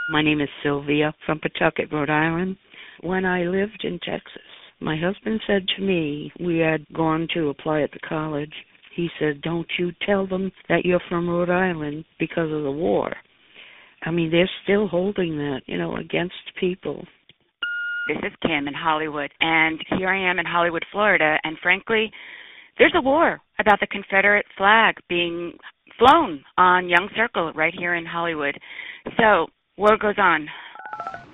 My name is Sylvia from Pawtucket, Rhode Island. When I lived in Texas, my husband said to me, we had gone to apply at the college. He said, don't you tell them that you're from Rhode Island because of the war. I mean, they're still holding that, against people. This is Kim in Hollywood, and here I am in Hollywood, Florida, and frankly, there's a war about the Confederate flag being flown on Young Circle right here in Hollywood. So, war goes on.